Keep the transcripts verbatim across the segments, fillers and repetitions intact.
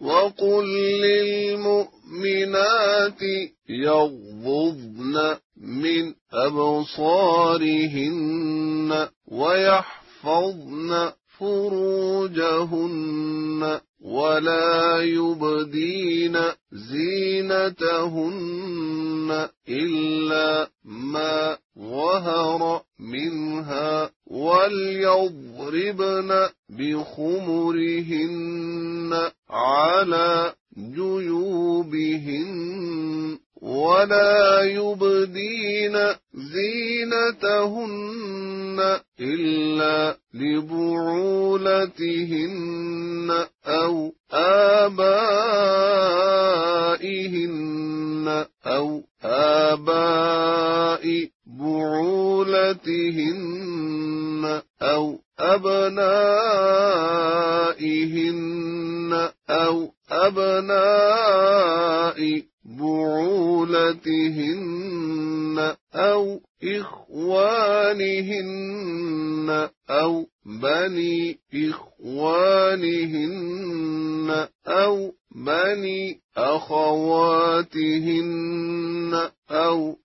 وقل للمؤمنات يغضضن من أبصارهن ويحفظن فروجهن ولا يبدين زينتهن إلا ما ظهر منها وليضربن بخمرهن على جيوبهن ولا يبدين زينتهن إلا لبعولتهن أو آبائهن أو آباء بعولتهن أو أبنائهن أو أبناء بعولتهن أو إخوانهن أو بني إخوانهن أو بني أخواتهن أو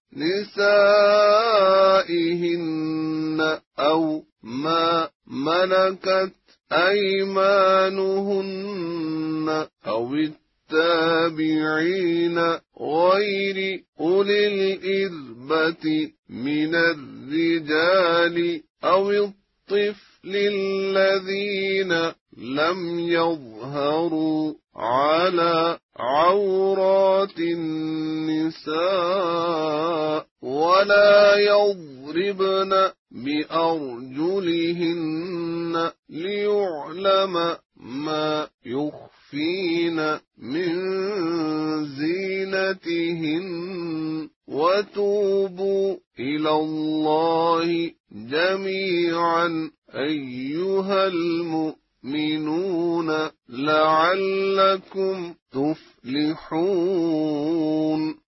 نسائهن أو ما ملكت أيمانهن أو التابعين غير أولي الإربة من الرجال أو الطفل الذين لم يظهروا على عورات النساء ولا يضربن بأرجلهن ليعلم ما يخفين من زينتهن وتوبوا إلى الله جميعا أيها المؤمنون لعلكم تفلحون.